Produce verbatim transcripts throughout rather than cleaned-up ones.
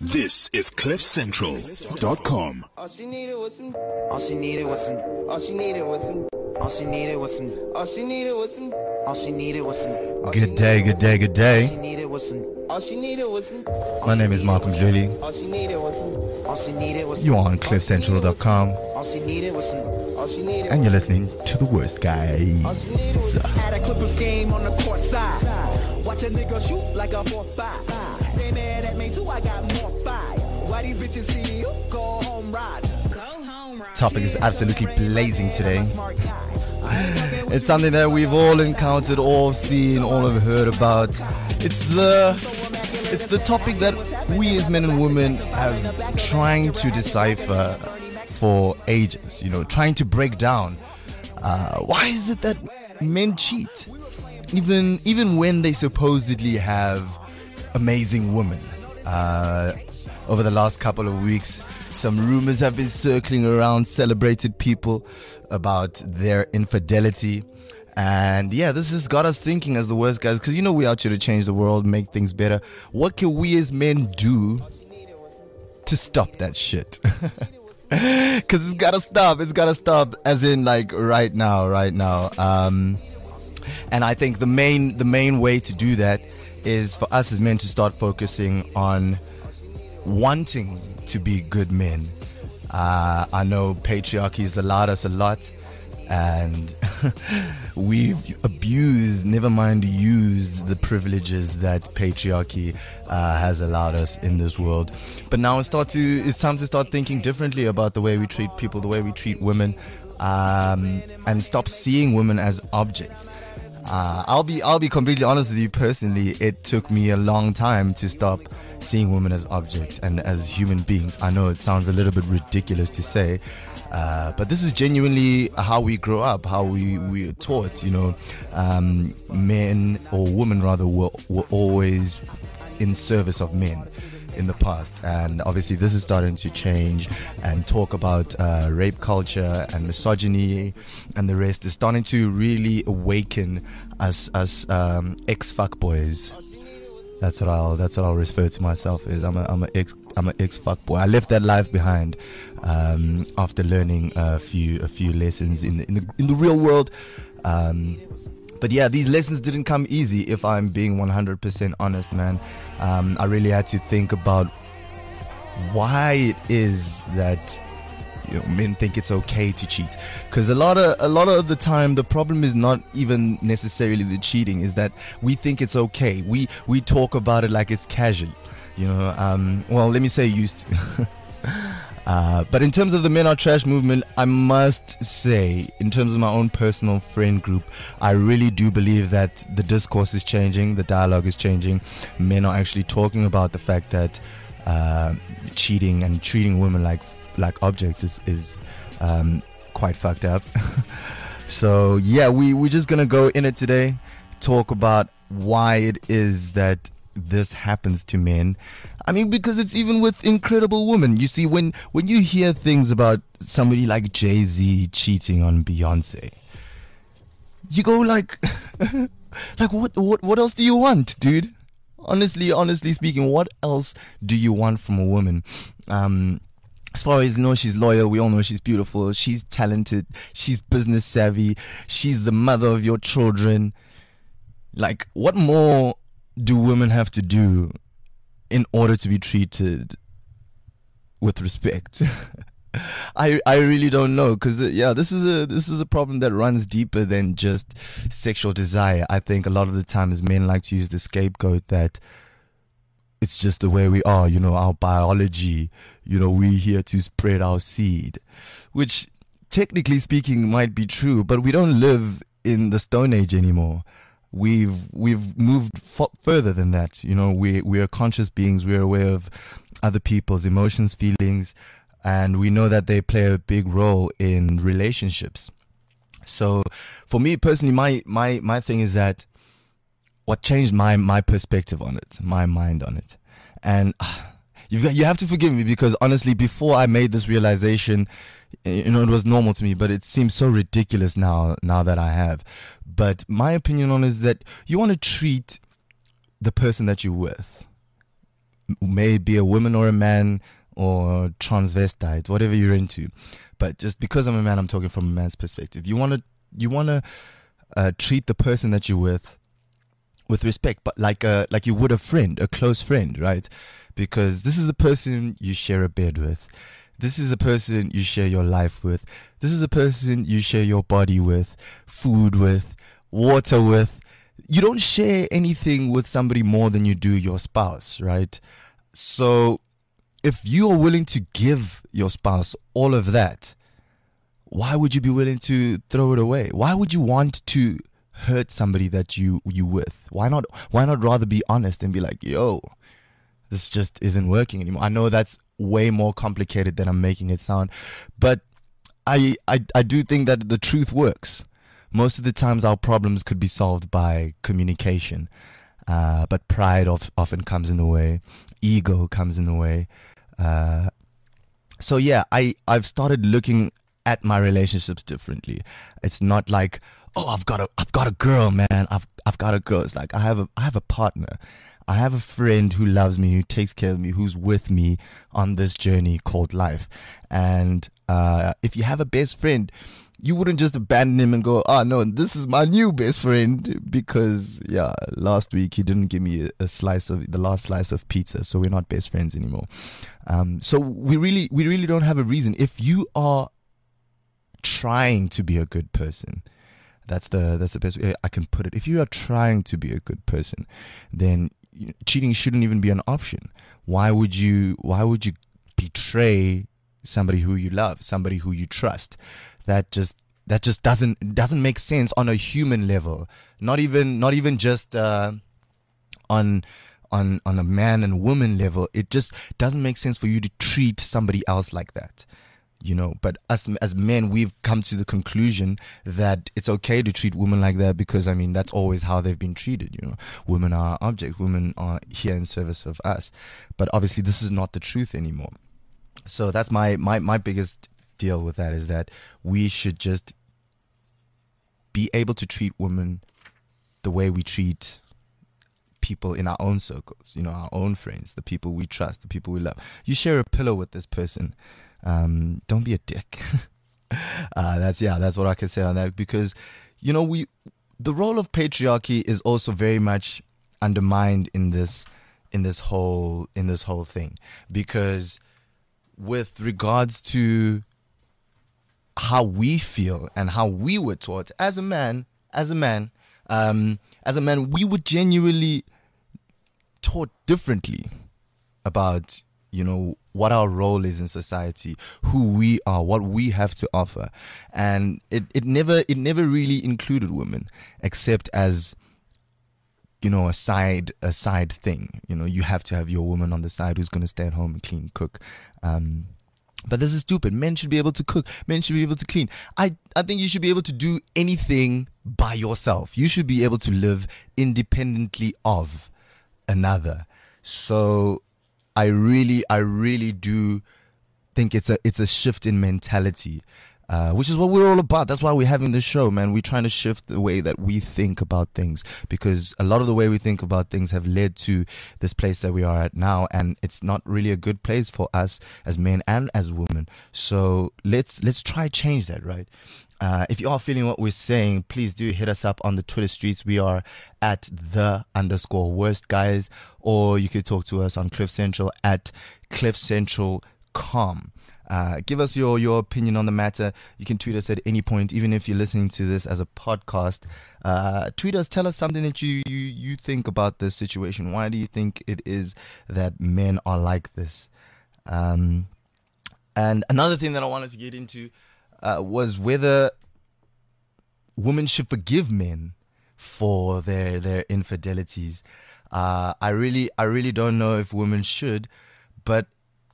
This is cliff central dot com. All she needed was some. All she needed was some. All she needed was some. All she needed was some. All she needed was some. All she needed was some. Good day, good day, good day. All she needed was some. All she needed was some. My name is Malcolm Jolie. All she needed was some. All she needed was some. You are on cliff central dot com. All she needed was some. All she needed. And you're listening to the worst guy. Had a Clippers game on the court side. Watch a nigga shoot like a four five. They mad at me too, I got more fire. Why these bitches see you? Go home ride. Go home ride. Topic is absolutely blazing today. It's something that we've all encountered, all seen, all have heard about. It's the it's the topic that we as men and women have trying to decipher for ages, you know, trying to break down. Uh, why is it that men cheat? Even even when they supposedly have amazing women. Uh, over the last couple of weeks, some rumors have been circling around celebrated people about their infidelity. And yeah, this has got us thinking as the worst guys, because you know we're out here to change the world, make things better. What can we as men do to stop that shit? Because it's gotta stop. It's gotta stop, as in like right now, right now. Um, and I think the main the main way to do that is for us as men to start focusing on wanting to be good men. Uh, I know patriarchy has allowed us a lot, and we've abused, never mind used, the privileges that patriarchy uh, has allowed us in this world. But now it's, start to, it's time to start thinking differently about the way we treat people, the way we treat women, um, and stop seeing women as objects. Uh, I'll be I'll be completely honest with you personally. It took me a long time to stop seeing women as objects and as human beings. I know it sounds a little bit ridiculous to say, uh, but this is genuinely how we grow up, how we, we are taught. You know, um, men or women rather were, were always in service of men in the past, and obviously this is starting to change, and talk about uh, rape culture and misogyny and the rest is starting to really awaken us us um, ex fuckboys. That's what I'll that's what I'll refer to myself as. I'm a I'm a ex I'm an ex fuckboy. I left that life behind um, after learning a few a few lessons in the, in the, in the real world. Um, But yeah, these lessons didn't come easy, if I'm being one hundred percent honest, man. Um, I really had to think about why it is that, you know, men think it's okay to cheat. Because a lot of a lot of the time, the problem is not even necessarily the cheating, is that we think it's okay. We we talk about it like it's casual, you know. Um, well, let me say used to. Uh, but in terms of the Men Are Trash movement, I must say, in terms of my own personal friend group, I really do believe that the discourse is changing, the dialogue is changing. Men are actually talking about the fact that uh, cheating and treating women like like objects is, is um, quite fucked up. So yeah, we, we're just gonna go in it today, talk about why it is that this happens to men. I mean, because it's even with incredible women. You see, when when you hear things about somebody like Jay-Z cheating on Beyonce, you go like, like what what what else do you want, dude? Honestly, honestly speaking, what else do you want from a woman? Um, as far as you know, she's loyal. We all know she's beautiful. She's talented. She's business savvy. She's the mother of your children. Like, what more do women have to do in order to be treated with respect? I I really don't know, because uh, yeah, this is a this is a problem that runs deeper than just sexual desire. I think a lot of the times men like to use the scapegoat that it's just the way we are, you know, our biology, you know, we're here to spread our seed, which technically speaking might be true, but we don't live in the Stone Age anymore. We've we've moved f- further than that. You know, we we are conscious beings. We're aware of other people's emotions, feelings, and we know that they play a big role in relationships. So, for me personally, my my my thing is that what changed my my perspective on it, my mind on it, and uh, you you have to forgive me, because honestly, before I made this realization, you know, it was normal to me, but it seems so ridiculous now now that I have. But my opinion on it is that you want to treat the person that you're with may it be a woman or a man or transvestite, whatever you're into. But just because I'm a man, I'm talking from a man's perspective. You want to you want to uh, treat the person that you're with with respect, but like a like you would a friend, a close friend, right? Because this is the person you share a bed with. This is a person you share your life with. This is a person you share your body with, food with, water with. You don't share anything with somebody more than you do your spouse, right? So if you are willing to give your spouse all of that, why would you be willing to throw it away? Why would you want to hurt somebody that you you with? Why not why not rather be honest and be like, yo, this just isn't working anymore? I know that's way more complicated than I'm making it sound, but I I, I do think that the truth works. Most of the times our problems could be solved by communication, uh, but pride of, often comes in the way, ego comes in the way. Uh, so yeah, I, I've started looking at my relationships differently. It's not like, oh, I've got a I've got a girl, man. I've I've got a girl. It's like I have a I have a partner. I have a friend who loves me, who takes care of me, who's with me on this journey called life. And uh, if you have a best friend, you wouldn't just abandon him and go, oh, no, this is my new best friend, because, yeah, last week he didn't give me a, a slice of the last slice of pizza, so we're not best friends anymore. Um, so we really, we really don't have a reason. If you are trying to be a good person, that's the that's the best way I can put it. If you are trying to be a good person, then cheating shouldn't even be an option. Why would you? Why would you betray somebody who you love, somebody who you trust? That just that just doesn't doesn't make sense on a human level. Not even not even just uh, on on on a man and woman level. It just doesn't make sense for you to treat somebody else like that. You know, but us as men, we've come to the conclusion that it's okay to treat women like that because, I mean, that's always how they've been treated. You know, women are objects, women are here in service of us. But obviously, this is not the truth anymore. So that's my my my biggest deal with that, is that we should just be able to treat women the way we treat people in our own circles, you know, our own friends, the people we trust, the people we love. You share a pillow with this person. Um, don't be a dick. uh, that's, yeah, that's what I can say on that, because, you know, we, the role of patriarchy is also very much undermined in this, in this whole, in this whole thing, because with regards to how we feel and how we were taught as a man, as a man, um, as a man, we were genuinely taught differently about, you know, what our role is in society, who we are, what we have to offer. And it, it never it never really included women, except as, you know, a side a side thing. You know, you have to have your woman on the side who's going to stay at home and clean, cook. Um, but this is stupid. Men should be able to cook. Men should be able to clean. I, I think you should be able to do anything by yourself. You should be able to live independently of another. So I really, I really do think it's a it's a shift in mentality, uh, which is what we're all about. That's why we're having this show, man. We're trying to shift the way that we think about things, because a lot of the way we think about things have led to this place that we are at now, and it's not really a good place for us as men and as women. So let's let's try change that, right? Uh, if you are feeling what we're saying, please do hit us up on the Twitter streets. We are at the underscore worst guys, or you could talk to us on Cliff Central at cliff central dot com. Uh, give us your, your opinion on the matter. You can tweet us at any point, even if you're listening to this as a podcast. Uh, tweet us, tell us something that you, you, you think about this situation. Why do you think it is that men are like this? Um, and another thing that I wanted to get into Uh, was whether women should forgive men for their their infidelities. Uh, I really I really don't know if women should, but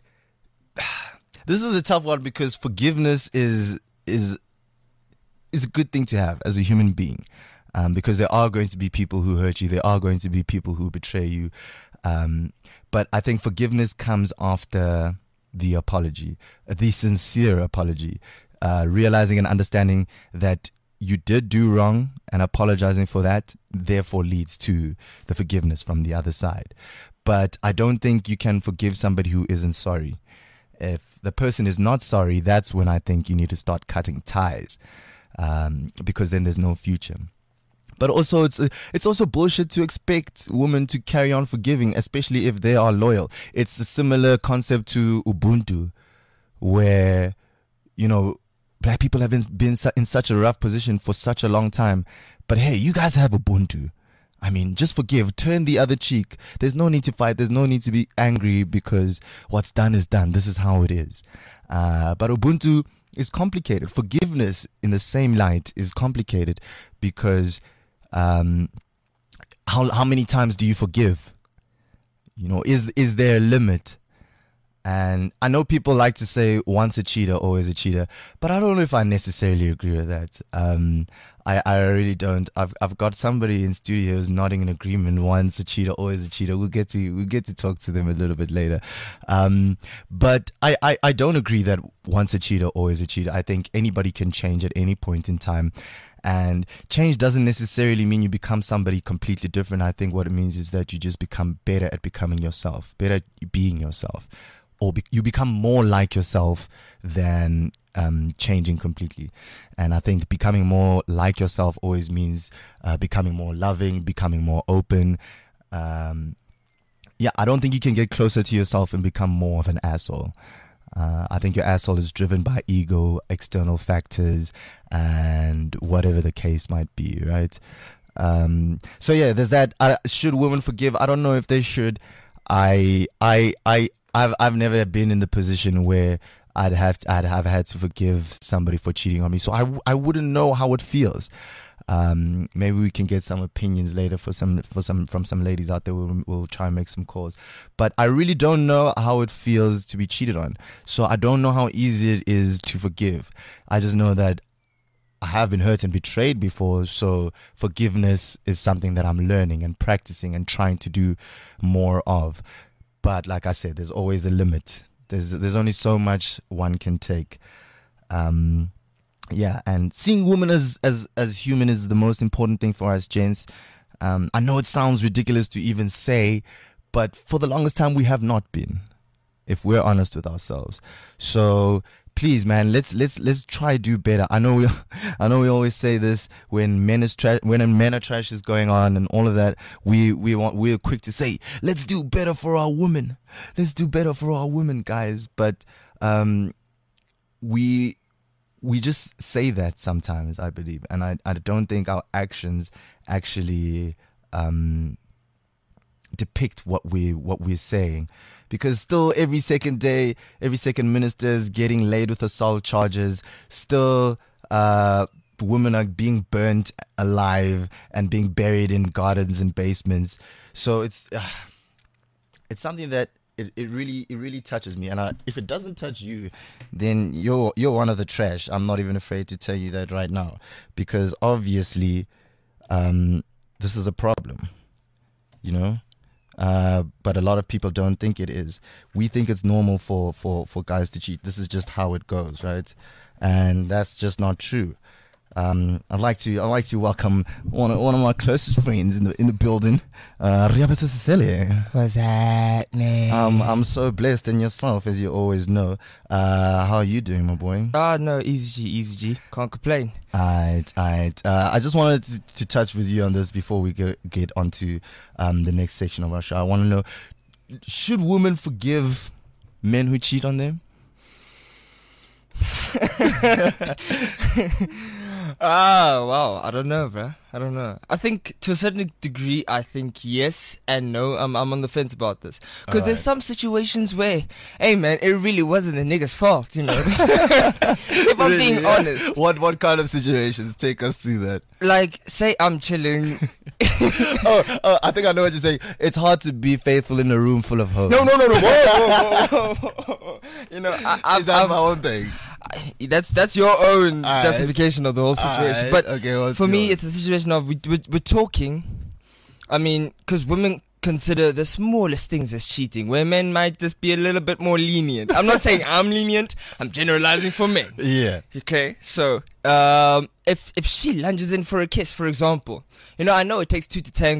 this is a tough one, because forgiveness is is is a good thing to have as a human being, um, because there are going to be people who hurt you, there are going to be people who betray you, um, but I think forgiveness comes after the apology, the sincere apology. Uh, realizing and understanding that you did do wrong and apologizing for that, therefore leads to the forgiveness from the other side. but I don't think you can forgive somebody who isn't sorry. If the person is not sorry, that's when I think you need to start cutting ties, um, because then there's no future. But also, it's it's also bullshit to expect women to carry on forgiving, especially if they are loyal. It's a similar concept to Ubuntu, where, you know, black people have been, been in such a rough position for such a long time. But hey, you guys have Ubuntu. I mean, just forgive, turn the other cheek. There's no need to fight. There's no need to be angry because what's done is done. This is how it is. Uh, but Ubuntu is complicated. Forgiveness in the same light is complicated because um, how how many times do you forgive? You know, is is there a limit? And I know people like to say once a cheater, always a cheater, but I don't know if I necessarily agree with that. Um, I, I really don't. I've I've got somebody in studio who's nodding in agreement. Once a cheater, always a cheater. We'll get to we'll get to talk to them a little bit later. Um, but I, I, I don't agree that once a cheater, always a cheater. I think anybody can change at any point in time. And change doesn't necessarily mean you become somebody completely different. I think what it means is that you just become better at becoming yourself, better at being yourself. Or be, you become more like yourself than um, changing completely. And I think becoming more like yourself always means uh, becoming more loving, becoming more open. Um, yeah, I don't think you can get closer to yourself and become more of an asshole. Uh, I think your asshole is driven by ego, external factors, and whatever the case might be, right? Um, so yeah, there's that. Uh, should women forgive? I don't know if they should. I, I, I, I've I've never been in the position where I'd have to, I'd have had to forgive somebody for cheating on me, so I, I wouldn't know how it feels. Um, maybe we can get some opinions later for some for some from some ladies out there. We'll, we'll try and make some calls, but I really don't know how it feels to be cheated on. So I don't know how easy it is to forgive. I just know that I have been hurt and betrayed before, so forgiveness is something that I'm learning and practicing and trying to do more of. But like I said, there's always a limit. There's there's only so much one can take. Um, yeah, and seeing women as, as, as human is the most important thing for us, gents. Um, I know it sounds ridiculous to even say, but for the longest time we have not been, if we're honest with ourselves. So please, man, let's let's let's try to do better. I know we, I know we always say this when men is tra- when a men are trash is going on and all of that. We we want we're quick to say, let's do better for our women. Let's do better for our women, guys. But um, we we just say that sometimes, I believe, and I I don't think our actions actually um depict what we what we're saying. Because still every second day, every second ministers getting laid with assault charges. Still, uh, women are being burnt alive and being buried in gardens and basements. So it's uh, it's something that it, it really it really touches me. And I, if it doesn't touch you, then you're you're one of the trash. I'm not even afraid to tell you that right now, because obviously, um, this is a problem. You know. Uh, but a lot of people don't think it is. We think it's normal for, for, for guys to cheat. This is just how it goes, right? And that's just not true. Um, I'd like to I'd like to welcome one of, one of my closest friends in the in the building, uh, Riabato Sisele. What's happening? Um, I'm so blessed, and yourself, as you always know. Uh, how are you doing, my boy? Ah, uh, no, easy G, easy G. Can't complain. Alright, alright. Uh, I just wanted to, to touch with you on this before we get get onto um the next section of our show. I want to know: should women forgive men who cheat on them? Ah, wow. I don't know, bro. I don't know. I think to a certain degree, I think yes and no. I'm I'm on the fence about this. Because there's some situations where, hey man, it really wasn't the nigga's fault, you know. If I'm Really? being honest. What what kind of situations? Take us through that. Like, say I'm chilling. oh, oh, I think I know what you're saying. It's hard to be faithful in a room full of hoes. No, no, no, no. Whoa, whoa, whoa, whoa. You know, I, I've, Is that I've, my own thing? I, that's that's your own Alright. justification of the whole situation. Alright. But Okay, what's for me, yours? it's a situation of we, we, we're talking. I mean, because women consider the smallest things as cheating, where men might just be a little bit more lenient. I'm not saying I'm lenient. I'm generalizing for men. Yeah. Okay, so um, if if she lunges in for a kiss, for example, you know, I know it takes two to tango.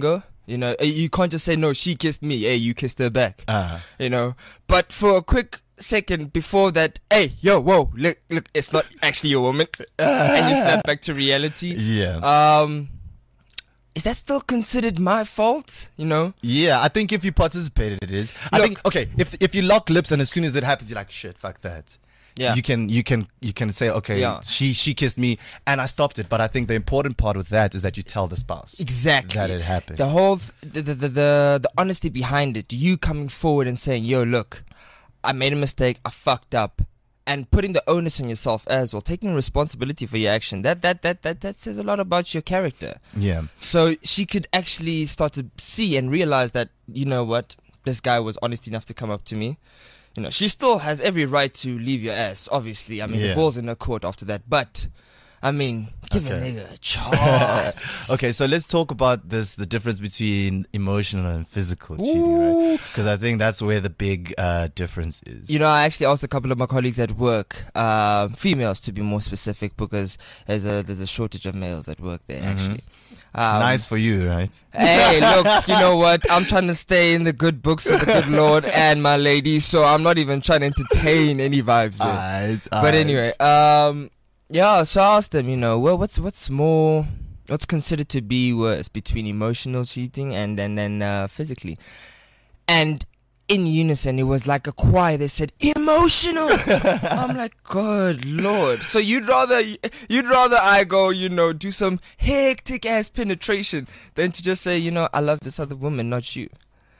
You know, you can't just say, no, she kissed me. Hey, you kissed her back. Uh-huh. You know, but for a quick second before that, hey, yo, whoa, look, look, it's not actually a woman. And you snap back to reality. Yeah. Um, is that still considered my fault? You know? Yeah, I think if you participated, it is. I Look- think, okay, if if you lock lips and as soon as it happens, you're like, shit, fuck that. Yeah. You can you can you can say, okay, Yeah. she she kissed me and I stopped it. But I think the important part with that is that you tell the spouse Exactly. that it happened. The whole, th- the, the, the, the, the honesty behind it, you coming forward and saying, yo, look, I made a mistake, I fucked up, and putting the onus on yourself as well, taking responsibility for your action. That, that, that, that, that says a lot about your character. Yeah. So she could actually start to see and realize that, you know what, this guy was honest enough to come up to me. You know, she still has every right to leave your ass, obviously. I mean, Yeah. the ball's in her court after that. But, I mean, give a Okay. nigga a chance. Okay, so let's talk about this, the difference between emotional and physical cheating, right? Because I think that's where the big uh, difference is. You know, I actually asked a couple of my colleagues at work, uh, females to be more specific, because there's a there's a shortage of males at work there, actually. Um, Nice for you, right? Hey, look, you know what? I'm trying to stay in the good books of the good Lord and my lady, so I'm not even trying to entertain any vibes there. Alright, But alright. anyway, um, yeah, so I asked them, you know, well, what's what's more, what's considered to be worse between emotional cheating and and then uh, physically, and in unison, it was like a choir. They said emotional. I'm like, good Lord. So you'd rather you'd rather I go, you know, do some hectic ass penetration than to just say, you know, I love this other woman, not you.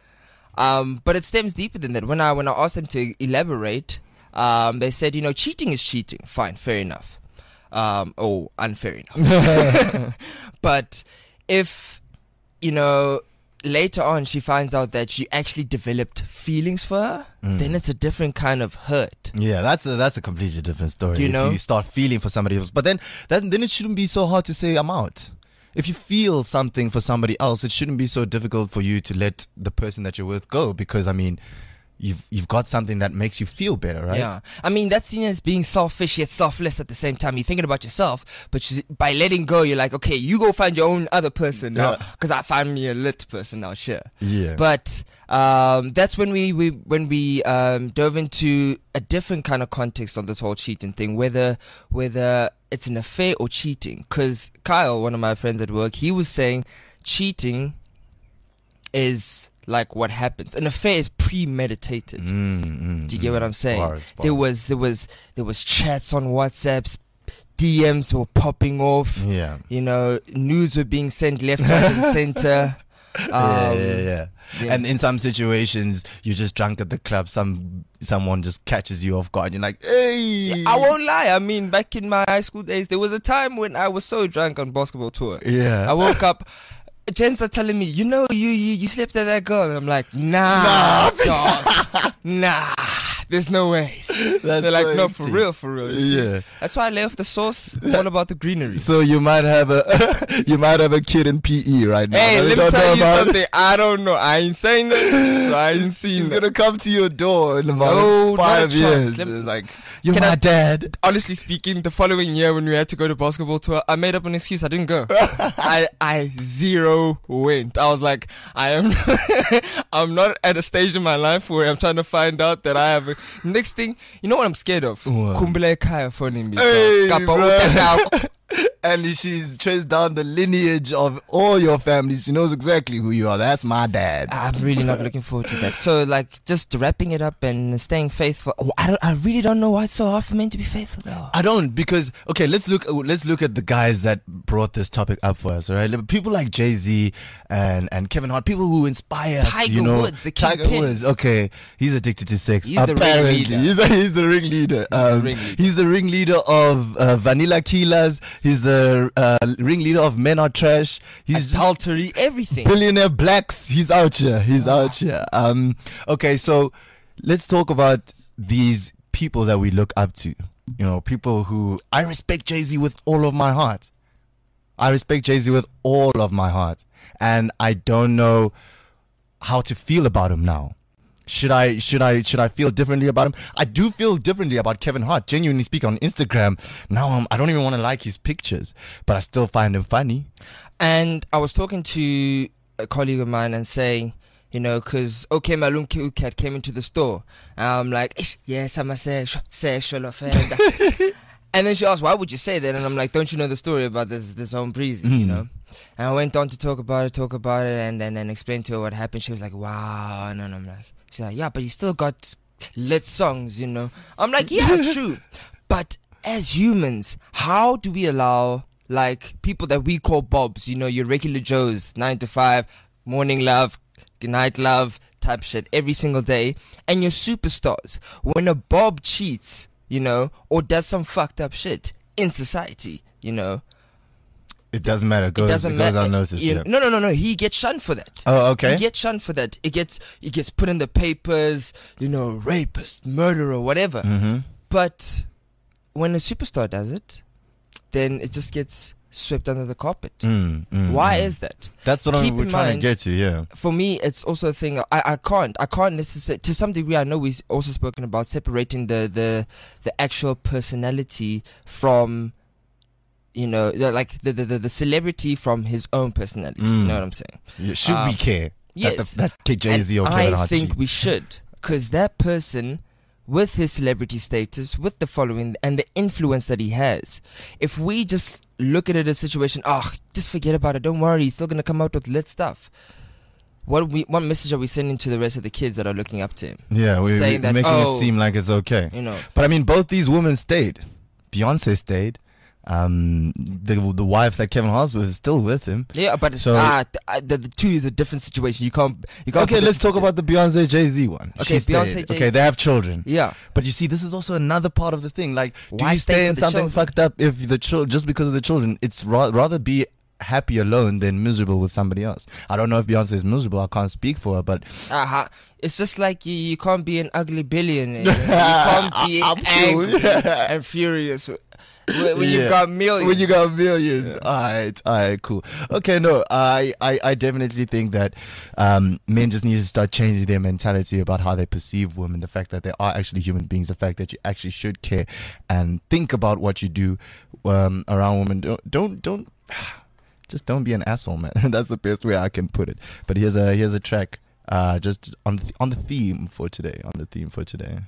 Um, but it stems deeper than that. When I when I asked them to elaborate, um, they said, you know, cheating is cheating. Fine, fair enough. Um, oh, unfair enough. But if, you know, later on she finds out that you actually developed feelings for her, Mm. then it's a different kind of hurt. Yeah, that's a that's a completely different story. You if know? you start feeling for somebody else, but then then then it shouldn't be so hard to say I'm out. If you feel something for somebody else, it shouldn't be so difficult for you to let the person that you're with go, because I mean, you've you've got something that makes you feel better, right? Yeah, I mean that's seen as being selfish yet selfless at the same time. You're thinking about yourself, but you, by letting go, you're like, okay, you go find your own other person now, Yeah. because I found me a lit person now, sure. Yeah. But um, that's when we, we when we um, dove into a different kind of context on this whole cheating thing, whether whether it's an affair or cheating. Because Kyle, one of my friends at work, he was saying cheating is like what happens. An affair is premeditated. Mm, mm, Do you get what I'm saying? Bars, There bars. was there was there was chats on WhatsApps, D Ms were popping off. Yeah. You know, news were being sent left, right, and center. Um, yeah, yeah, yeah. yeah. And in some situations, you're just drunk at the club. Some someone just catches you off guard. You're like, hey. I won't lie. I mean, back in my high school days, there was a time when I was so drunk on basketball tour. Yeah. I woke up. Gents are telling me, you know, you you, you slept at that girl. And I'm like, nah, dog, nah. There's no ways. They're like, so no, for empty. real, for real. You see? Yeah. That's why I lay off the sauce. All about the greenery. So you might have a you might have a kid in P E right now. Hey, that we let me don't tell know you about. something. I don't know. I ain't saying that, so I ain't seen He's that. gonna come to your door in about No, not a five chance. years. Let me- It's like, you're Can my I- dad. Honestly speaking, the following year when we had to go to basketball tour, I made up an excuse. I didn't go. I I zero went. I was like, I am I'm not at a stage in my life where I'm trying to find out that I have a next thing. You know what I'm scared of? What? Kumbule Kaya phoning me. bro. Hey, Kapa bro. utata. And she's traced down the lineage of all your families. She knows exactly who you are. That's my dad. I'm really not looking forward to that. So, like, just wrapping it up and staying faithful. Oh, I don't. I really don't know why it's so hard for men to be faithful, though. I don't, because okay, let's look let's look at the guys that brought this topic up for us, all right? People like Jay-Z and and Kevin Hart, people who inspire us, Tiger you know. Woods, the Tiger kingpin. Woods, okay, he's addicted to sex. He's the apparently. ringleader. He's, the, he's the ringleader. Um, ringleader. He's the ringleader of uh, Vanilla Killers. He's the uh, ringleader of Men Are Trash. He's just Adultery, everything. billionaire blacks. He's out here. He's out here. Um, okay, so let's talk about these people that we look up to. You know, people who I respect Jay-Z with all of my heart. I respect Jay-Z with all of my heart, and I don't know how to feel about him now. Should I should I should I feel differently about him? I do feel differently about Kevin Hart. Genuinely speaking, on Instagram now, I'm, I don't even want to like his pictures, but I still find him funny. And I was talking to a colleague of mine and saying, you know, because OK Malum Cat came into the store. And I'm like, "Ish, yes, I'm a sexual, sexual offender." And then she asked, why would you say that? And I'm like, don't you know the story about this this home breezy, mm. you know? And I went on to talk about it, talk about it, and then and, and explain to her what happened. She was like, wow. And then I'm like, she's like, yeah, but you still got lit songs, you know? I'm like, yeah, true. But as humans, how do we allow, like, people that we call Bobs, you know, your regular Joes, nine to five, morning love, good night love type shit every single day, and your superstars, when a Bob cheats, you know, or does some fucked up shit in society, you know, it doesn't matter. It goes, it doesn't it goes matter. unnoticed. You, yeah. No, no, no, no. He gets shunned for that. Oh, okay. He gets shunned for that. It gets, it gets put in the papers, you know, rapist, murderer, whatever. Mm-hmm. But when a superstar does it, then it just gets swept under the carpet. Mm, mm, Why mm. is that? That's what Keep I'm, we're in trying mind, to get to, yeah. For me, it's also a thing. I, I can't. I can't necessarily. To some degree, I know we've also spoken about separating the the, the actual personality from, you know, the, like the, the the celebrity from his own personality. Mm. You know what I'm saying? Yeah, should Um, we care? Yes. That, that Jay-Z And or Kevin I Hart think cheat? we should, because that person, with his celebrity status, with the following and the influence that he has, if we just look at it as a situation, oh, just forget about it, don't worry, he's still going to come out with lit stuff. What we, what message are we sending to the rest of the kids that are looking up to him? Yeah, we're saying that, making oh, it seem like it's okay. You know. But I mean, both these women stayed. Beyonce stayed. Um, the the wife that Kevin Hart was is still with him. Yeah, but So- uh, the, the, the two is a different situation. You can't. You can't Okay, put let's it- talk about the Beyonce Jay-Z one. Okay, She stayed. Beyonce, Jay-Z. Okay, they have children. Yeah. But you see, this is also another part of the thing. Like, do Why you stay stay for in the something children? fucked up if the children, just because of the children? It's ra- rather be happy alone than miserable with somebody else. I don't know if Beyonce is miserable. I can't speak for her, but Uh-huh. It's just like you, you can't be an ugly billionaire. You, know? You can't be I'm angry cool. and furious when, when Yeah. you've got millions. when you got millions. All right, all right, cool. Okay, no, I, I, I definitely think that um, men just need to start changing their mentality about how they perceive women. The fact that they are actually human beings. The fact that you actually should care and think about what you do um, around women. Don't, don't, don't. Just don't be an asshole, man. That's the best way I can put it. But here's a here's a track, uh, just on the, on the theme for today. On the theme for today.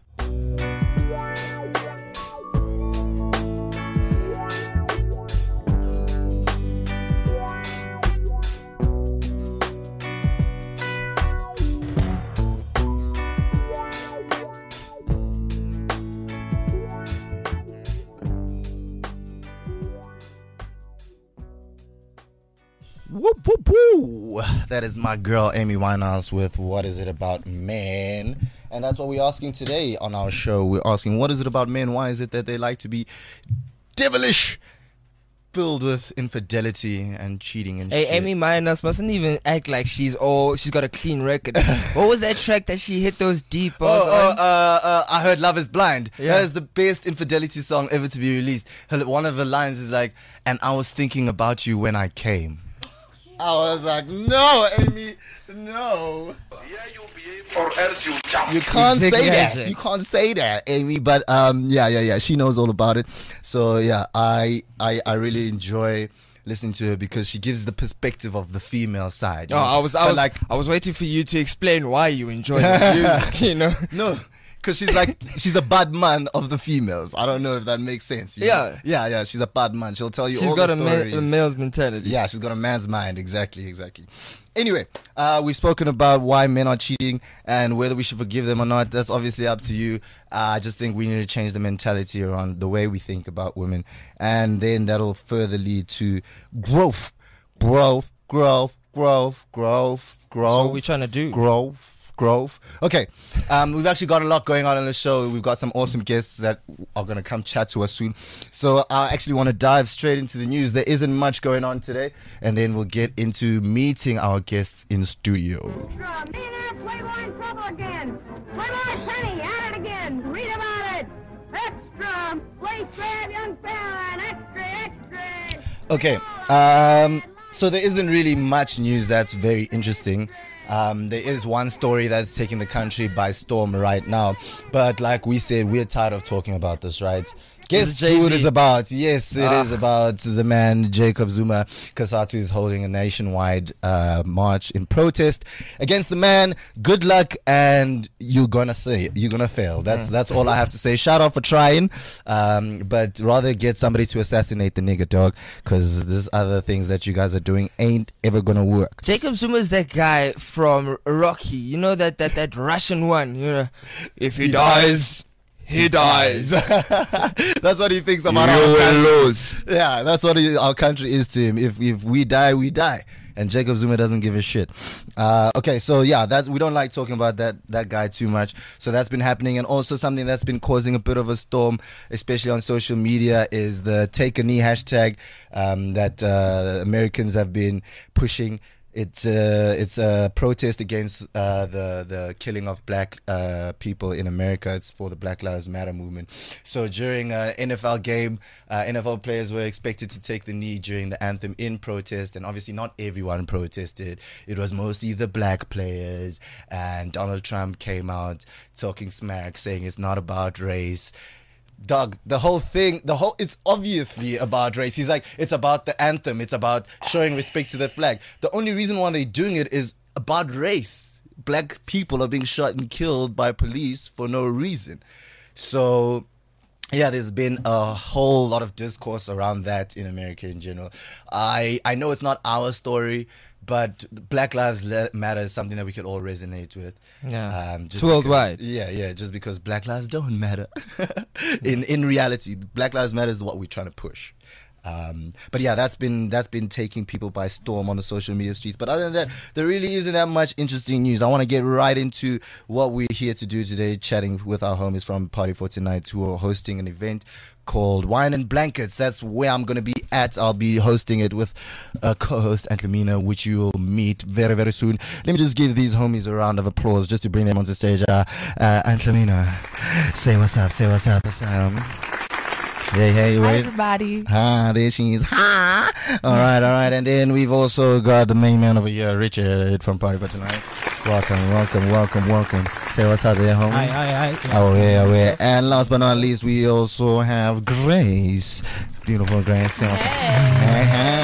Whoop, whoop, whoop. That is my girl Amy Winehouse with What Is It About Men? And that's what we're asking today on our show. We're asking, what is it about men? Why is it that they like to be devilish, filled with infidelity and cheating and Hey, shit? Amy Winehouse mustn't even act like she's all she's got a clean record. What was that track that she hit those deep Oh, bars oh on? uh, uh, I heard Love Is Blind. Yeah. That is the best infidelity song ever to be released. Her- One of the lines is like, and I was thinking about you when I came. I was like, no, Amy, no. Or else you jump. You can't say that. Exactly. You can't say that, Amy. But um, yeah, yeah, yeah. She knows all about it. So yeah, I, I, I really enjoy listening to her because she gives the perspective of the female side. you No, know? I was I But was like, I was waiting for you to explain why you enjoy it. You, you know. no. Because she's like, she's a bad man of the females. I don't know if that makes sense. you know? Yeah. Yeah, yeah. She's a bad man. She'll tell you She's all got the a, ma- stories. a male's mentality. Yeah, she's got a man's mind. Exactly, exactly. Anyway, uh, we've spoken about why men are cheating and whether we should forgive them or not. That's obviously up to you. Uh, I just think we need to change the mentality around the way we think about women. And then that'll further lead to growth, growth, growth, growth, growth, growth. So what we trying to do? Growth. Growth. Okay, um, we've actually got a lot going on in the show. We've got some awesome guests that are going to come chat to us soon. So I actually want to dive straight into the news. There isn't much going on today, and then we'll get into meeting our guests in studio. Extra, millionaire Playboy in trouble again. Playboy Penny at it again. Read about it. Extra, place grab young fella and extra, extra. Okay, um, so there isn't really much news that's very interesting. Um, there is one story that's taking the country by storm right now. But like we said, we're tired of talking about this, right? Guess who it is about? Yes, it ah. is about the man Jacob Zuma. COSATU is holding a nationwide uh, march in protest against the man. Good luck, and you're gonna say you're gonna fail. That's mm. that's all I have to say. Shout out for trying, um, but rather get somebody to assassinate the nigger, dog, because there's other things that you guys are doing ain't ever gonna work. Jacob Zuma is that guy from Rocky. You know that that that Russian one. You know, if he, he dies. He dies. That's what he thinks about our country. Yeah, that's what he, our country is to him. If if we die, we die. And Jacob Zuma doesn't give a shit. Uh, okay, so yeah, that's we don't like talking about that that guy too much. So that's been happening, and also something that's been causing a bit of a storm, especially on social media, is the Take a Knee hashtag um, that uh, Americans have been pushing. It's uh, it's a protest against uh, the the killing of black uh, people in America. It's for the Black Lives Matter movement. So during an N F L game, uh, N F L players were expected to take the knee during the anthem in protest, and obviously not everyone protested. It was mostly the black players, and Donald Trump came out talking smack, saying it's not about race. Doug, the whole thing, the whole, it's obviously about race. He's like, it's about the anthem. It's about showing respect to the flag. The only reason why they're doing it is about race. Black people are being shot and killed by police for no reason. So, yeah, there's been a whole lot of discourse around that in America in general. I, I know it's not our story, but Black Lives Matter is something that we could all resonate with. Yeah, um, it's worldwide. Because, yeah, yeah, just because Black lives don't matter. in in reality, Black Lives Matter is what we're trying to push. Um, but yeah, that's been that's been taking people by storm on the social media streets. But other than that, there really isn't that much interesting news. I want to get right into what we're here to do today, chatting with our homies from Party for Tonight, who are hosting an event called Wine and Blankets. That's where I'm going to be at. I'll be hosting it with a co-host, Antlemina, which you'll meet very, very soon. Let me just give these homies a round of applause just to bring them onto stage. Uh, uh, Antlemina, say what's up, say what's up. Um, Hey, hey, wait. Hi, everybody. Ah, there she is. Ah. All right, all right. And then we've also got the main man over here, Richard from Party for Tonight. Welcome, welcome, welcome, welcome. Say what's up there, homie. Hi, hi, hi. Oh, yeah, oh, yeah. And last but not least, we also have Grace. Beautiful Grace. Say what's up. Hey,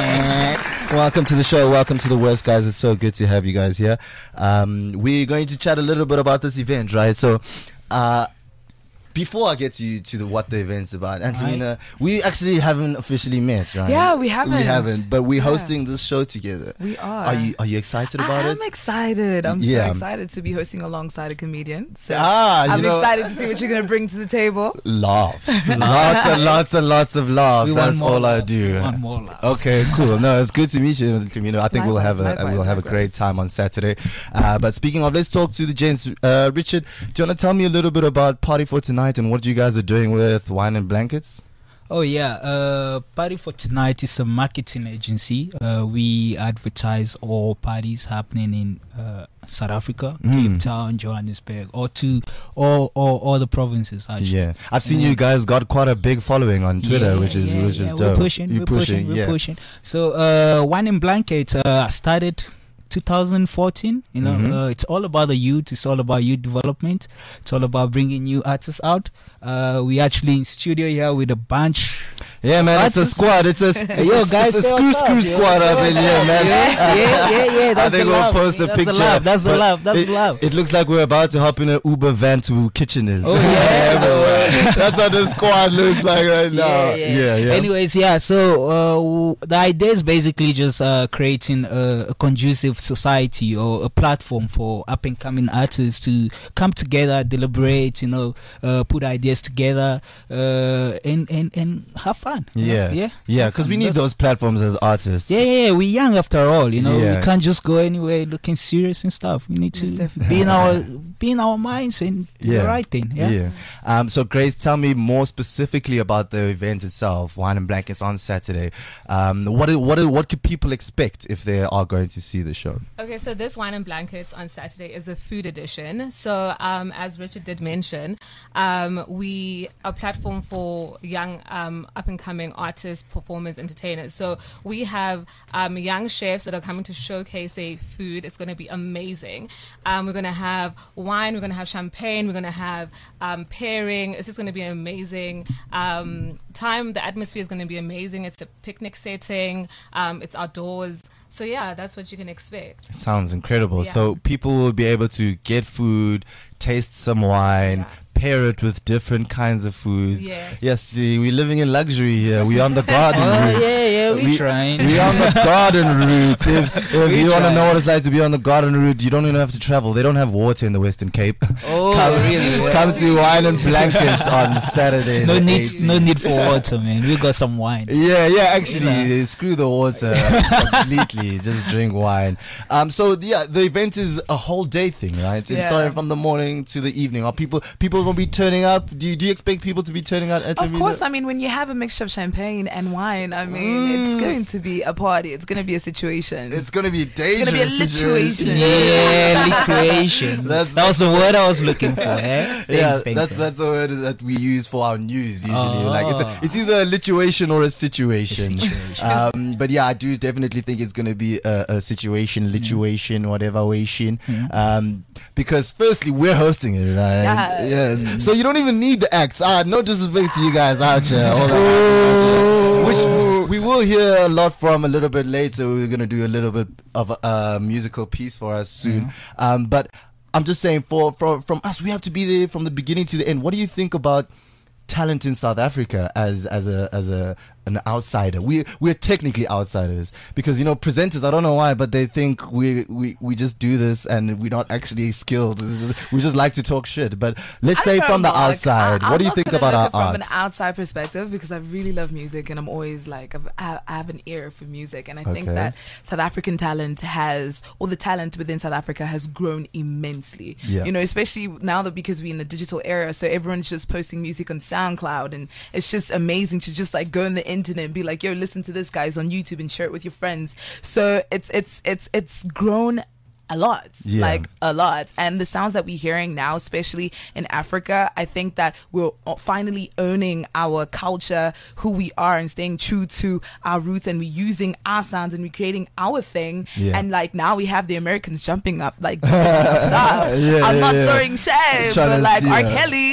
hey. Welcome to the show. Welcome to the West, guys. It's so good to have you guys here. Um, we're going to chat a little bit about this event, right? So, uh, before I get to you, to the, what the event's about, Angelina, we actually haven't officially met, right? Yeah, we haven't. We haven't, but we're yeah. hosting this show together. We are. Are you Are you excited about I it? I'm excited. I'm yeah. so excited to be hosting alongside a comedian. So ah, you I'm know, excited to see what you're going to bring to the table. Laughs. lots and lots and lots of laughs. We That's all laughs. I do. We want more laughs. Okay, cool. No, it's good to meet you, Angelina. I think Likewise, we'll have a likewise, we'll have likewise. a great time on Saturday. Uh, but speaking of, let's talk to the gents. Uh, Richard, do you want to tell me a little bit about Party for Tonight and what you guys are doing with Wine and Blankets? Oh yeah, uh, Party for Tonight is a marketing agency. Uh, we advertise all parties happening in uh, South Africa, Mm. Cape Town, Johannesburg, or to all all, all the provinces. Actually. Yeah, I've seen Yeah. you guys got quite a big following on Twitter, Yeah, which is yeah, which is yeah. dope. We're pushing, You're we're pushing, we're yeah. pushing. So, uh, Wine and Blanket uh, started two thousand fourteen. You know, Mhm. uh, it's all about the youth. It's all about youth development. It's all about bringing new artists out. Uh, we actually in studio here with a bunch. Yeah, man, it's a Artists. squad. It's a, it's Yo, a, guys, it's a say screw what's screw up, squad yo. up in here, man. Yeah, yeah, yeah, yeah. That's I think the we'll love. post a That's picture. The love. That's the but love. That's it, the love. It looks like we're about to hop in an Uber van to Kitcheners. Oh, yeah. Everywhere. That's what the squad looks like right now. Yeah, yeah. Anyways, yeah. So uh, w- the idea is basically just uh, creating a, a conducive society or a platform for up and coming artists to come together, deliberate, you know, uh, put ideas together, uh, and and and have fun. you know? Yeah, yeah, yeah, have because fun. we need That's- those platforms as artists. Yeah, yeah, yeah, we're young after all, you know. Yeah. We can't just go anywhere looking serious and stuff. We need to Most definitely. be in our be in our minds and do Yeah. the right thing. Yeah. Yeah. Um, so, Grace, tell me more specifically about the event itself, Wine and Blankets on Saturday. Um, what what what could people expect if they are going to see the show? Okay, so this Wine and Blankets on Saturday is the food edition. So, um, as Richard did mention, um, we are a platform for young, um, up-and-coming artists, performers, entertainers. So we have um, young chefs that are coming to showcase their food. It's going to be amazing. Um, we're going to have wine. We're going to have champagne. We're going to have um, pairing. It's just going to going to be an amazing um, time. The atmosphere is going to be amazing. It's a picnic setting. Um, it's outdoors. So yeah, that's what you can expect. Sounds incredible. Yeah. So people will be able to get food, taste some wine, Yes. pair it with different kinds of foods. Yes. Yes, see, we're living in luxury here. We're on the garden Oh route. yeah, yeah, we, We- trying. We're on the garden route. If, if We you want to try. know what it's like to be on the garden route, you don't even have to travel. They don't have water in the Western Cape. Oh, come, really? Come to Wine and Blankets on Saturday. No the need, eighteenth. no need for water, man. We got some wine. Yeah, yeah, actually, screw the water completely. Just drink wine. Um, so yeah, the event is a whole day thing, right? It's Yeah. starting from the morning to the evening. Are people people gonna be turning up? Do you do you expect people to be turning out at Of your course, meetup? I mean, when you have a mixture of champagne and wine, I mean, it's going to be a party. It's going to be a situation. It's gonna be dangerous. gonna be a lituation. Yeah, lituation. That's- that was the word I was looking for. Eh? Thanks, Yeah, thanks, that's man. that's the word that we use for our news usually. Like it's a, Oh. it's either a lituation or a situation. A situation. Um, but yeah, I do definitely think it's going to be a, a situation, lituation, whatever wation. Um, because firstly, we're hosting it, right? Yes. Yes. So you don't even need the acts. Ah, no disrespect to you guys out here. All that. Which we will hear a lot from a little bit later. We're going to do a little bit of a, a musical piece for us soon. Um, but I'm just saying, for, for from us, we have to be there from the beginning to the end. What do you think about talent in South Africa as as a as a an outsider? We we're technically outsiders because, you know, presenters, I don't know why, but they think we we we just do this and we're not actually skilled. We just like to talk shit. But let's I say don't from know, the Mark. outside, I, what do you I'm think not gonna about our look at it art? from an outside perspective, because I really love music and I'm always like I've, I I have an ear for music, and I think Okay. that South African talent has, or the talent within South Africa has grown immensely. Yeah. You know, especially now that because we're in the digital era, so everyone's just posting music on SoundCloud, and it's just amazing to just like go on the internet and be like, yo, listen to this guys on YouTube and share it with your friends. So it's it's it's it's grown a lot, Yeah. like a lot. And the sounds that we're hearing now, especially in Africa, I think that we're finally owning our culture, who we are, and staying true to our roots, and we're using our sounds and we're creating our thing. Yeah. And like now we have the Americans jumping up, like jumping on our stuff. Yeah, I'm yeah, not yeah. throwing shade, Trying but to like steer. R. Kelly,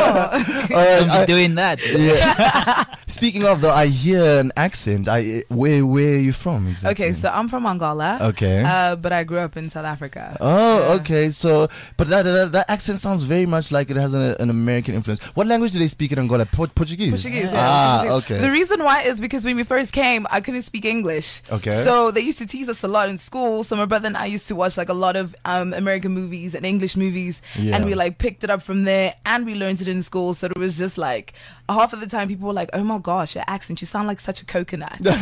oh. All right, Don't I- be doing that. yeah. Speaking of though, I hear an accent. I where where are you from exactly? Okay, so I'm from Angola. Okay. Uh, but I grew up in South Africa. Oh, Yeah. okay. So, but that, that that accent sounds very much like it has an, an American influence. What language do they speak in Angola? Port- Portuguese. Portuguese, yeah. Ah, Portuguese. okay. The reason why is because when we first came, I couldn't speak English. Okay. So they used to tease us a lot in school. So my brother and I used to watch like a lot of um, American movies and English movies, Yeah. and we like picked it up from there, and we learned it in school. So it was just like half of the time people were like, "Oh my gosh, your accent! You sound like such a coconut." You should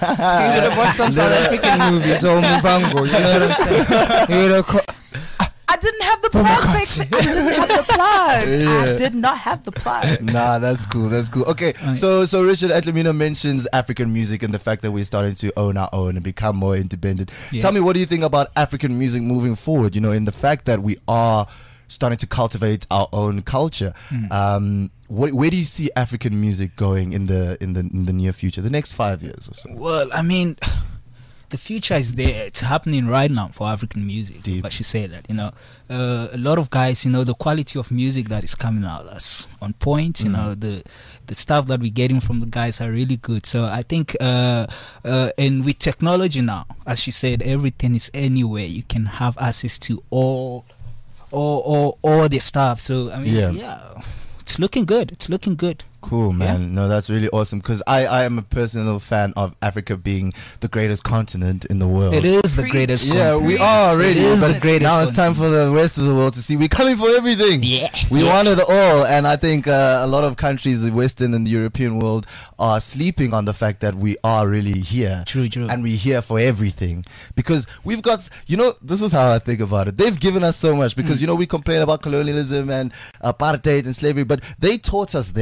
have watched some South African movies, or Muvango, you know what I'm saying? You know, co- I didn't have the plug. back then. I didn't have the plug. Yeah. I did not have the plug. Nah, that's cool. That's cool. Okay, so so Richard Atlamino mentions African music and the fact that we're starting to own our own and become more independent. Yeah. Tell me, what do you think about African music moving forward? You know, in the fact that we are starting to cultivate our own culture. Um, wh- where do you see African music going in the in the in the near future, the next five years or so? Well, I mean, the future is there. It's happening right now for African music. Deep. I should say that, you know, uh, a lot of guys, you know, the quality of music that is coming out that's on point. You know, the the stuff that we're getting from the guys are really good. So I think, uh, uh, and with technology now, as she said, everything is anywhere. You can have access to all, all, all, all the stuff. So I mean, Yeah. yeah, it's looking good. It's looking good. Cool, man. No, that's really awesome because I, I am a personal fan of Africa being the greatest continent in the world. It is the Preach. greatest. Yeah, continent. we are already. It is but the greatest. now it's time for the rest of the world to see we're coming for everything. Yeah. We Yeah. want it all, and I think uh, a lot of countries, the Western and the European world, are sleeping on the fact that we are really here. True, true. And we're here for everything because we've got, you know, this is how I think about it. They've given us so much because, you know, we complain about colonialism and apartheid and slavery, but they taught us their side of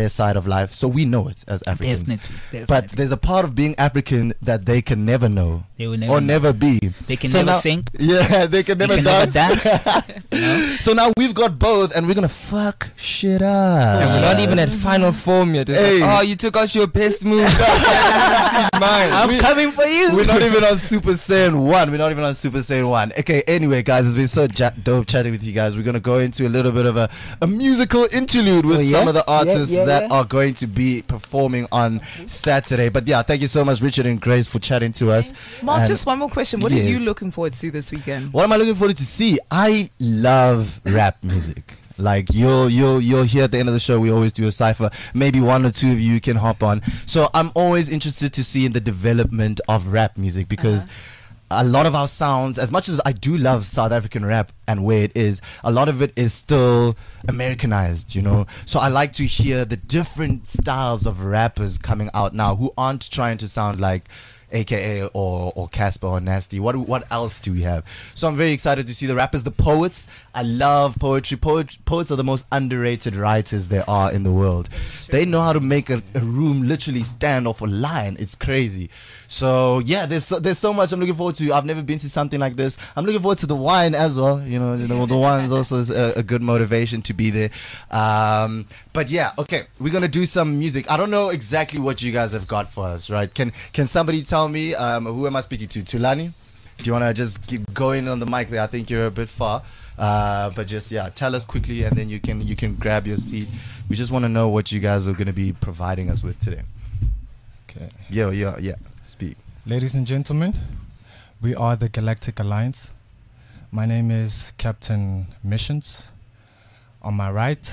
of life, so we know it as Africans. Definitely, definitely. But there's a part of being African that they can never know. They will never or know. never be. They can So never now- sing. Yeah, they can never They can dance. never dance. No? So now we've got both, and we're gonna fuck shit up. And we're not even at final form yet. It's Hey. like, oh, you took us your best move. Mine. I'm We- coming for you. We're not even on Super Saiyan one. We're not even on Super Saiyan one. Okay, anyway, guys, it's been so ja- dope chatting with you guys. We're going to go into a little bit of a, a musical interlude with Oh, yeah? some of the artists Yeah, yeah, that yeah. are going to be performing on Saturday. But yeah, thank you so much, Richard and Grace, for chatting to us. Mark, And just one more question. What are Yes. you looking forward to this weekend? what am I looking forward to see? I love rap music. Like you'll you'll you'll hear at the end of the show, we always do a cipher. Maybe one or two of you can hop on. So I'm always interested to see in the development of rap music because a lot of our sounds, as much as I do love South African rap and where it is, a lot of it is still Americanized, you know. So I like to hear the different styles of rappers coming out now who aren't trying to sound like A K A or or Casper or Nasty. What what else do we have? So I'm very excited to see the rappers, the poets. I love poetry. Poet, poets are the most underrated writers there are in the world. They know how to make a, a room literally stand off a line. It's crazy. So yeah, there's so, there's so much I'm looking forward to. I've never been to something like this. I'm looking forward to the wine as well. You know, the, the wine's also is a, a good motivation to be there. Um, but yeah, okay, we're gonna do some music. I don't know exactly what you guys have got for us, right? Can can somebody tell me? Um, who am I speaking to? Tulani? Do you wanna just keep going on the mic there? I think you're a bit far. Uh, but just yeah, tell us quickly, and then you can you can grab your seat. We just want to know what you guys are gonna be providing us with today. Okay. Yo, yo, yeah. Speak. Ladies and gentlemen, we are the Galactic Alliance. My name is Captain Missions. On my right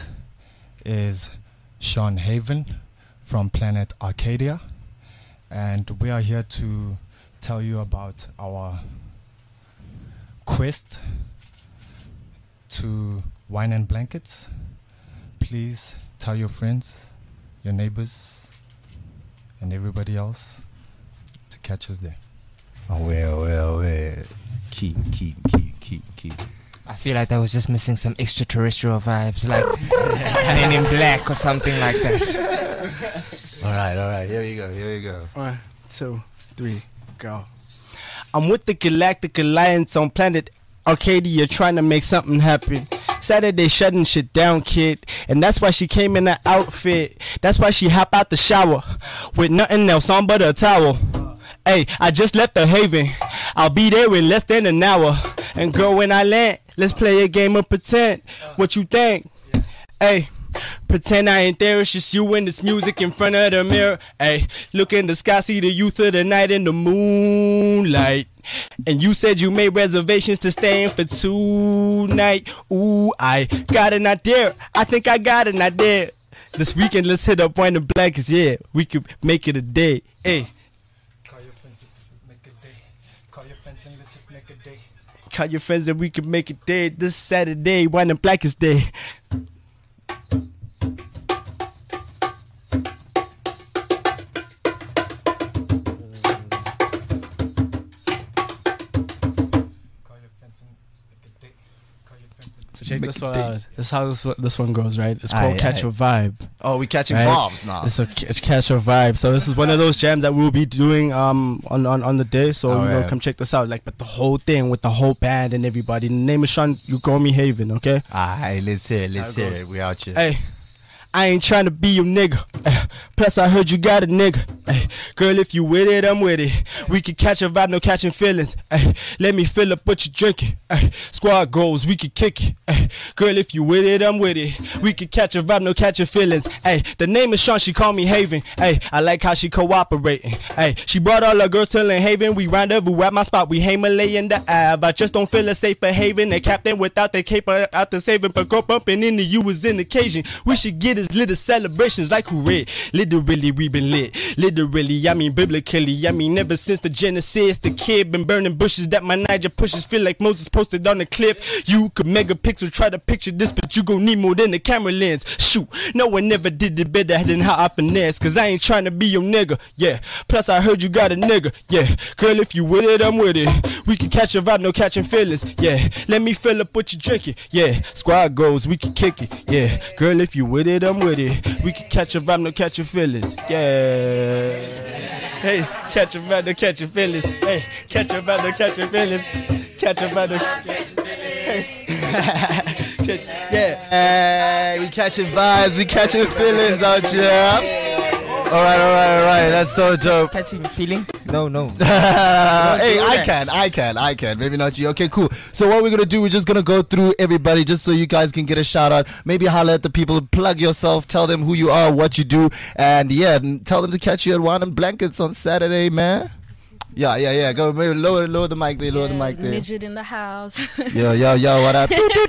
is Sean Haven from Planet Arcadia. And we are here to tell you about our quest to Wine and Blankets. Please tell your friends, your neighbors, and everybody else to catch us there. Oh, well, well, well. Keep, keep, keep, keep, keep. I feel like that was just missing some extraterrestrial vibes, like Men in Black or something like that. All right, all right. Here you go. Here you go. One, two, three, go. I'm with the Galactic Alliance on Planet Arcadia trying to make something happen. Saturday shutting shit down, kid. And that's why she came in that outfit. That's why she hop out the shower with nothing else on but a towel. Hey, I just left the Haven. I'll be there in less than an hour. And girl, when I land, let's play a game of pretend. What you think? Hey, pretend I ain't there. It's just you and this music in front of the mirror. Hey, look in the sky, see the youth of the night in the moonlight. And you said you made reservations to stay in for tonight. Ooh, I got an idea. I think I got an idea. This weekend, let's hit up Wine and Blankets. Yeah, we could make it a day. Hey. Call your friends, make a day. Call your friends and let's just make a day. Call your friends and we can make it day. This Saturday, Wine and Blankets Day. So check this one out. This is how this one, this one goes, right? It's called Aye, Catch aye. Your Vibe. Oh, we catching Right? vibes now. It's a c- it's Catch Your Vibe. So this is one of those jams that we'll be doing um on on, on the day. So Oh, you know, yeah. come check this out. Like, but the whole thing with the whole band and everybody. The name is Sean. You call me Haven, okay? Aye, let's hear it. Let's How it hear goes. it. We out here. Hey, I ain't trying to be your nigga. Eh, plus, I heard you got a nigga. Eh, girl, if you with it, I'm with it. We can catch a vibe, no catching feelings. Eh, let me fill up what you drinking. Eh, squad goals, we can kick it. Eh, girl, if you with it, I'm with it. We can catch a vibe, no catching feelings. Hey, the name is Sean, she call me Haven. Hey, I like how she cooperating. Hey, she brought all her girls to Haven. We rendezvous at my spot. We Malay in the Ave. I just don't feel a safe behaving. The captain without the caper out the saving, but go bumping into you was an occasion. We should get as little celebrations like who read. Literally, we been lit. Literally, I mean biblically. I mean, ever since the Genesis, the kid been burning bushes that my Niger pushes. Feel like Moses posted on the cliff. You could megapixel try to picture this, but you gon' need more than the camera lens. Shoot, no one ever did it better than how I finesse. Cause I ain't trying to be your nigga. Yeah. Plus, I heard you got a nigga. Yeah. Girl, if you with it, I'm with it. We can catch a vibe, no catching feelings. Yeah. Let me fill up what you drinking. Yeah. Squad goals, we can kick it. Yeah. Girl, if you with it, I'm with it. We can catch a vibe, no catch your feelings. Yeah. Hey, catch a vibe, no catch your feelings. Hey, catch a vibe, no catch your feelings. Catch a vibe, no catch your feelings. Yeah. Hey, we catching vibes, we catching feelings out here. Alright, alright, alright. That's so dope. Catching feelings? No, no. Hey, I can, I can, I can. Maybe not you. Okay, cool. So what we're gonna do, we're just gonna go through everybody just so you guys can get a shout out. Maybe holler at the people, plug yourself, tell them who you are, what you do, and yeah, tell them to catch you at Wine and Blankets on Saturday, man. Yeah, yeah, yeah. Go maybe lower, lower the mic there, lower the mic there. Midget in the house. Yo, yo, yo, what up?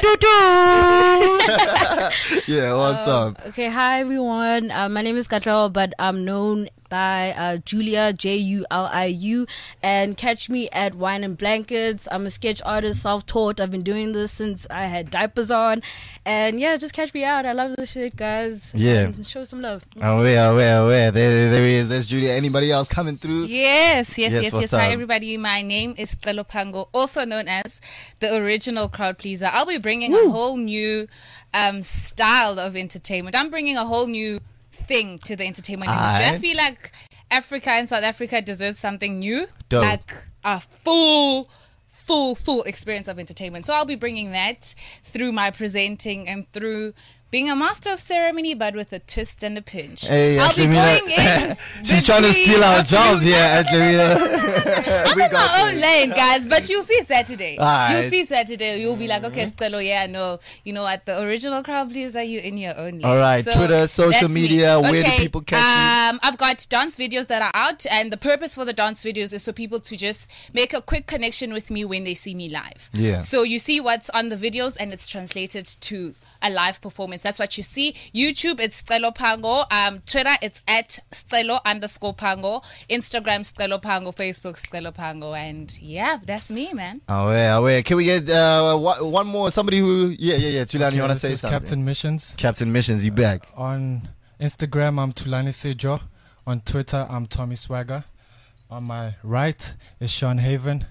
Yeah, what's um, up? Okay, hi everyone. Uh, my name is Katlawa, but I'm known by uh, Julia, J U L I U, and catch me at Wine and Blankets. I'm a sketch artist, self-taught. I've been doing this since I had diapers on, and yeah, just catch me out. I love this shit, guys. Yeah, and show some love. Oh yeah, oh yeah, oh yeah. There, there he is. There's Julia. Anybody else coming through? Yes, yes, Yes, yes, what's yes. Hi up? everybody. My name is Celo Pango, also known as the original crowd pleaser. I'll be bringing a whole new um, style of entertainment. I'm bringing a whole new thing to the entertainment industry. I Aight. feel like Africa and South Africa deserves something new, Dope. like a full, full, full experience of entertainment. So I'll be bringing that through my presenting and through being a master of ceremony, but with a twist and a pinch. Hey, I'll be Angelina. going in. She's trying to between steal our a job few- here, Angelina. I'm in my own lane, guys, but you'll see Saturday. Alright. You'll see Saturday. You'll be like, okay, Stelo, yeah, no, you know what? The original crowd pleaser, you in your own lane. All right, Twitter, social that's me. media, where do Okay, people catch um, I've got dance videos that are out, and the purpose for the dance videos is for people to just make a quick connection with me when they see me live. Yeah. So you see what's on the videos, and it's translated to a live performance. That's what you see. YouTube, it's Stelo Pango. Um, Twitter, it's at Stelo underscore Pango. Instagram, Stelo Pango. Facebook, Stelo Pango. And yeah, that's me, man. Oh yeah, oh yeah. Can we get uh, one one more? Somebody who, yeah, yeah, yeah. Tulani, Okay, you want to this say is something? Captain Missions. Captain Missions, you back? On Instagram, I'm Tulani Sejo. On Twitter, I'm Tommy Swagger. On my right is Sean Haven.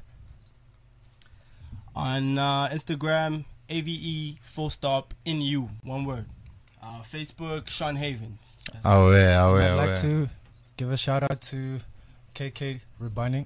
On uh, Instagram, A V E full stop in you, one word. Uh, Facebook, Sean Haven. Oh yeah, oh yeah, I'd oh like yeah. to give a shout out to K K Ribani,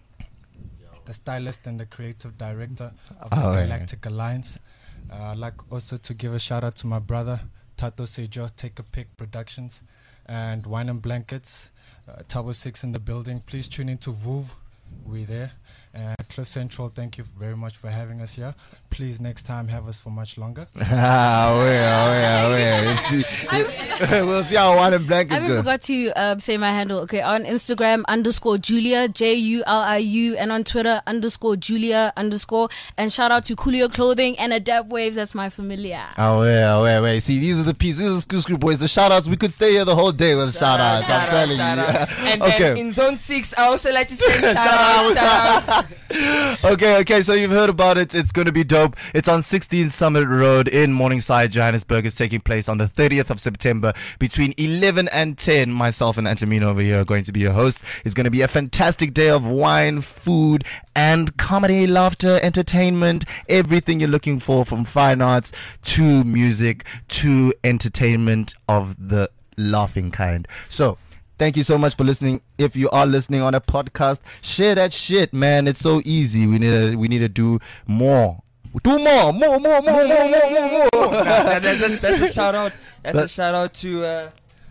the stylist and the creative director of Oh, the yeah. Galactic Alliance. Uh, I'd like also to give a shout out to my brother Tato Sejo, Take a Pick Productions, and Wine and Blankets. Uh, Tabo Six in the building. Please tune into Vuv. We there. And Cliff Central, thank you very much for having us here. Please next time have us for much longer. Ah, oh yeah, oh yeah, oh yeah. Let's see. We'll see how Wine and I Blankets even go. forgot to um, say my handle. Okay, on Instagram underscore Julia, J U L I U, and on Twitter underscore Julia underscore. And shout out to Coolio Clothing and Adapt Waves. That's my familiar. Oh yeah, oh yeah, wait. See, these are the peeps. These are the School Screw Boys. The shout outs. We could stay here the whole day with shout outs. I'm Shout out, telling shout you. out. And Okay. then in zone six, I also like to say shout out, shout out. Okay, okay, so you've heard about it. It's going to be dope. It's on sixteen Summit Road in Morningside, Johannesburg. It's taking place on the thirtieth of September between eleven and ten. Myself and Angelina over here are going to be your hosts. It's going to be a fantastic day of wine, food, and comedy, laughter, entertainment, everything you're looking for, from fine arts to music to entertainment of the laughing kind. So, thank you so much for listening. If you are listening on a podcast, share that shit, man. It's so easy. We need to we need to do more. Do more, more, more, more, more, more, more, more. That- that- that's, that's a shout out. That's That- a shout out to uh,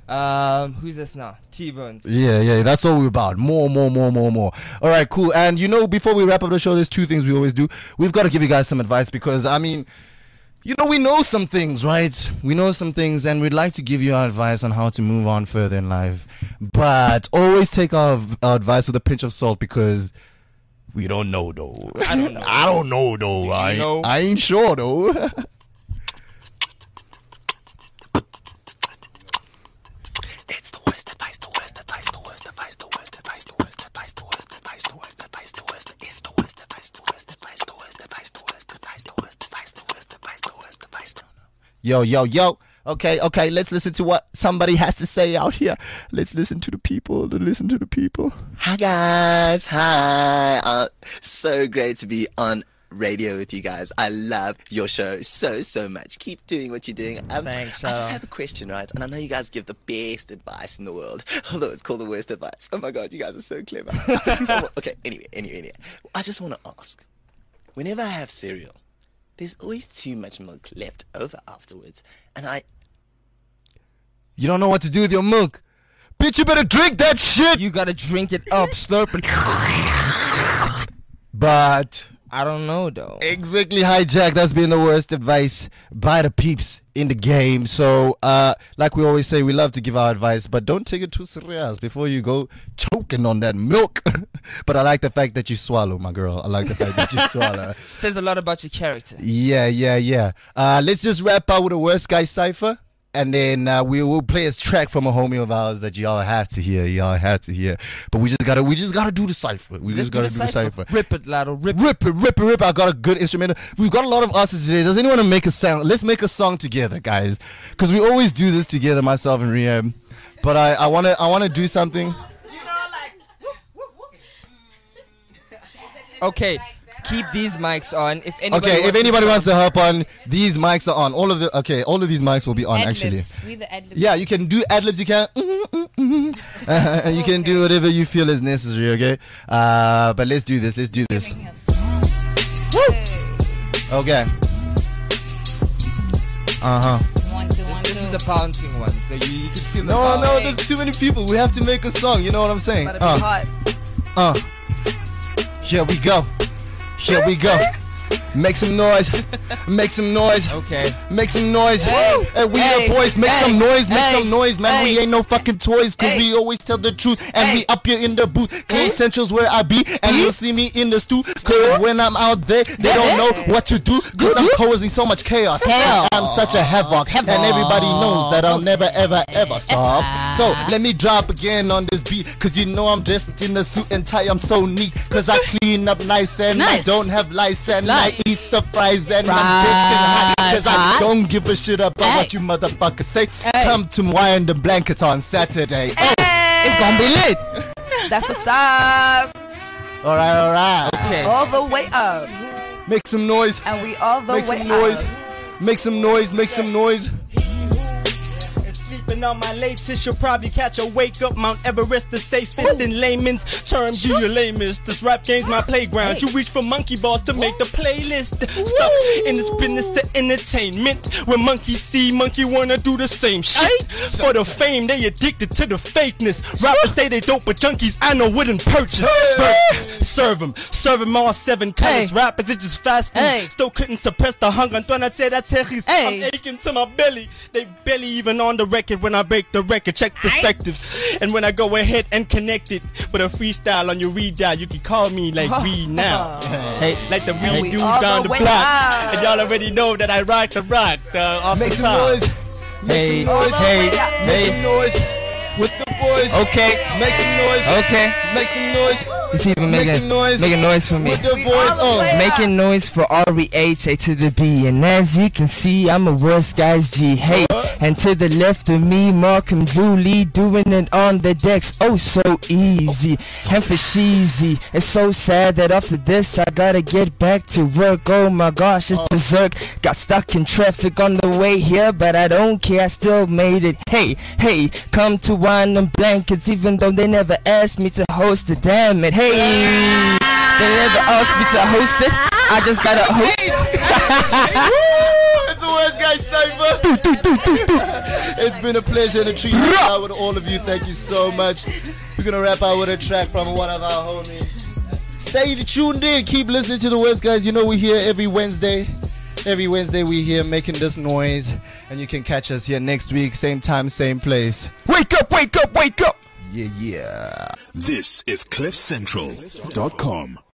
um, who's this now? T-Bones. Yeah, yeah, that's all we're about. More, more, more, more, more. All right, cool. And you know, before we wrap up the show, there's two things we always do. We've got to give you guys some advice because, I mean, you know, we know some things, right? We know some things, and we'd like to give you our advice on how to move on further in life. But always take our, our advice with a pinch of salt because we don't know, though. I don't know. I don't know, though. I, you know? I ain't sure, though. It's the worst advice, the worst advice, the worst advice, the worst advice, the worst advice, the worst advice, the worst advice, the worst. It's the worst advice, the worst advice, the worst advice, the worst advice, the worst advice, the worst advice, the worst advice. Yo, yo, yo. Okay, okay, let's listen to what somebody has to say out here. Let's listen to the people, to listen to the people. Hi guys, hi. Uh, so great to be on radio with you guys. I love your show so, so much. Keep doing what you're doing. Um, Thanks, I just Shadow. have a question, right? And I know you guys give the best advice in the world, although it's called the worst advice. Oh my God, you guys are so clever. Okay, anyway, anyway, anyway. I just want to ask, whenever I have cereal, there's always too much milk left over afterwards. And I... You don't know what to do with your milk. Bitch, you better drink that shit. You gotta drink it up, slurp it. But I don't know though. Exactly, hijack. That's been the worst advice by the peeps in the game. So, uh, like we always say, we love to give our advice, but don't take it too serious before you go choking on that milk. But I like the fact that you swallow, my girl. I like the fact that you swallow. Says a lot about your character. Yeah, yeah, yeah. Uh, let's just wrap up with a worst guy cipher. And then uh, we will play a track from a homie of ours that y'all have to hear. Y'all have to hear. But we just gotta, we just gotta do the cipher. We Let's just gotta do do the the cipher. cipher. Rip it, Lotto. Rip, Rip it, rip it, rip it. I got a good instrumental. We've got a lot of artists today. Does anyone want to make a sound? Let's make a song together, guys. Because we always do this together, myself and Rehab. But I, I wanna, I wanna do something. Okay, keep these mics on. If anybody Okay, wants if anybody to wants to hop on, these mics are on. All of the okay, all of these mics will be on actually. Ad-libs. We the ad-libs. Yeah, you can do ad libs. You can, uh, you can do whatever you feel is necessary. Okay, uh, but let's do this. Let's do this. Woo! Okay. Uh huh. One, two, one, This two. is the bouncing one. The- You, you can feel the No, bounce. no, there's too many people. We have to make a song. You know what I'm saying? Better be Uh, hot. uh. Here we go. Here we go. Make some noise. Make some noise. Okay. Make some noise. Hey. Hey, we Hey. the boys. Make Hey. some noise. Make Hey. some noise, man. We Hey. ain't no fucking toys, cause Hey. we always tell the truth. And Hey. we up here in the booth. Clean Hey. Central's where I be. And you'll see me in the stew. Cause when I'm out there, they don't know what to do. Cause I'm causing so much chaos. Chaos. I'm such a havoc. And everybody knows that I'll never, ever, ever stop. So let me drop again on this beat. Cause you know I'm dressed in the suit and tie. I'm so neat. Cause I clean up nice and I Nice. don't have lice and Nice. I eat the fries and I'm Fries. bitching hot. Cause I Hot. don't give a shit about Hey. what you motherfuckers say. Hey. Come to Wind and Blankets on Saturday. Oh. It's gonna be lit. That's what's up. Alright, alright. Okay. All the way up. Make some noise. And we all the Make way some noise. up. Make some noise. Make some noise. Sleeping on my latest, you'll probably catch a wake up. Mount Everest, the safest in layman's terms. You your lamest. This rap game's my playground. You reach for monkey balls to make the playlist. Stuck in this business of entertainment, where monkeys see monkey wanna do the same shit. For the fame, they addicted to the fakeness. Rappers say they dope, but junkies I know wouldn't purchase. Versus, serve them, serve them all seven colors. Hey. Rappers, it's just fast food. Hey. Still couldn't suppress the hunger. Antoine, Hey. I'm aching to my belly. They barely even on the record when I break the record. Check perspectives. And when I go ahead and connect it with a freestyle on your read dial, you can call me like read now. Hey, like the And read we dude all down the the way block. up. And y'all already know that I rock the rock. Uh, off Make the some top. noise. Make Hey, some noise. hey, Make hey. some noise. With the boys. Okay. Make some noise. Okay. Make some noise. These people Make making some noise. making noise for me. With the boys. Oh. Making noise for R E H A to the B. And as you can see, I'm a worst guy's G. Hey, and to the left of me, Markham Dooley doing it on the decks. Oh, so easy. And for cheesy. It's so sad that after this, I gotta get back to work. Oh my gosh, it's berserk. Got stuck in traffic on the way here, but I don't care. I still made it. Hey, hey, come to Wine and Blankets, even though they never asked me to host it. Damn it. Hey, they never asked me to host it. I just gotta host it. It's the worst guy cipher. It's been a pleasure and a treat to hang out with all of you. Thank you so much. We're gonna wrap out with a track from one of our homies. Stay tuned in. Keep listening to the worst guys. You know we're here every Wednesday. Every Wednesday we're here making this noise, and you can catch us here next week, same time, same place. Wake up! Wake up! Wake up! Yeah, yeah. This is cliff central dot com.